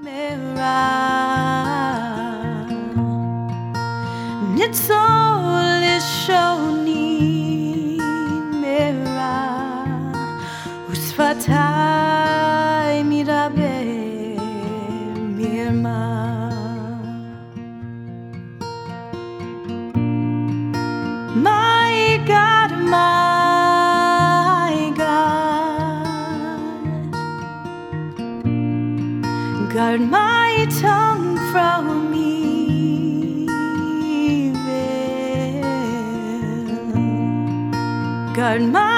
ניצול-לשוני מרע ושפתיי מדבר מרמה. My God, my God, guard my tongue from evil. Guard my